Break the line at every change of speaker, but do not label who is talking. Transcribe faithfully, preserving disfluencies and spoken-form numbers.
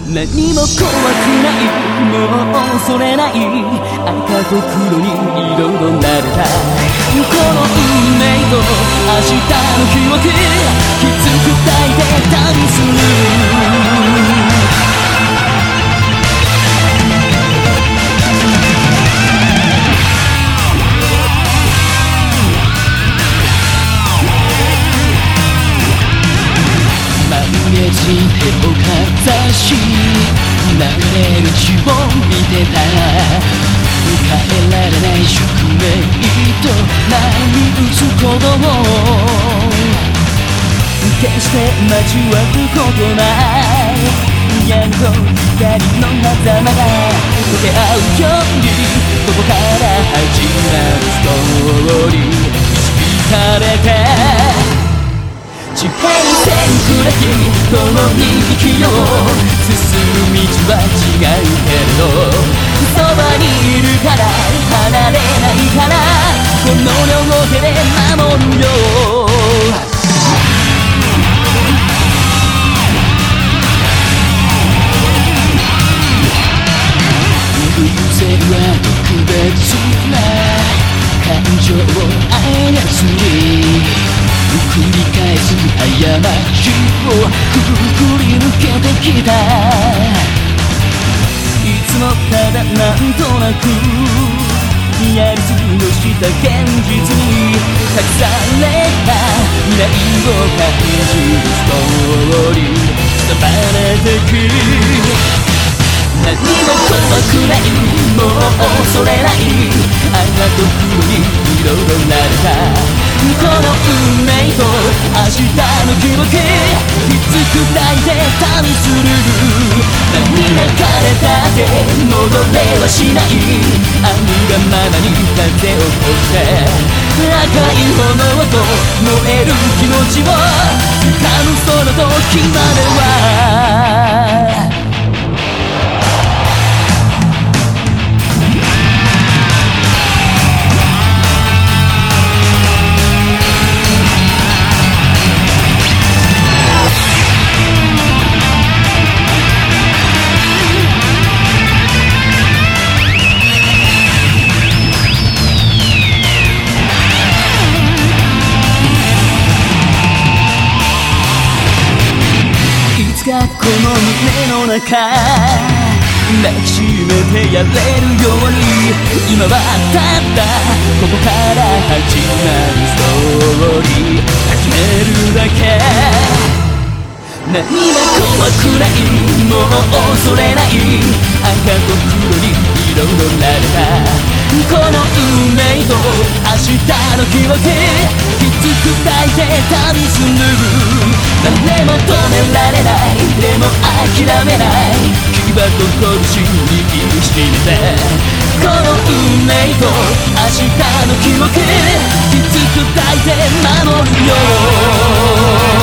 何も怖くない、もう恐れない、赤と黒に色々なれたこの運命と明日の記憶、きつく抱いて旅する。手をかざし流れる血を見てた、変えられない宿命と波打つ鼓動、決して交わることないやっと光の狭間が溶け合うように、ここから始まるストーリー、導かれて地平線暗き共に生きよう、進む道は違うけれどそばにいるから離れないから、この両手で守るよ。偶然は特別な感情を操り繰り返す過ちをくぐり抜けてきた、いつもただなんとなくやり過ごした現実に隠された未来を感じるストーリー、伝われてく。何も怖くない、もう恐れない、赤と黒に色々なれたこの運命と明日の記憶、きつく抱いて旅する。何が枯れたって戻れはしない、あるがままに風を通して赤い炎と燃える気持ちを掴むその時までは。この胸の中抱きしめてやれるように、今はたったここから始まるストーリー、始めるだけ。何も怖くない、もう恐れない、赤と黒に色々なれたこの運命と明日の記憶、きつく抱いて旅する。誰も止められない、でも諦めない、牙と拳握りしめてこの運命と明日の記憶、きつく抱いて守るよ。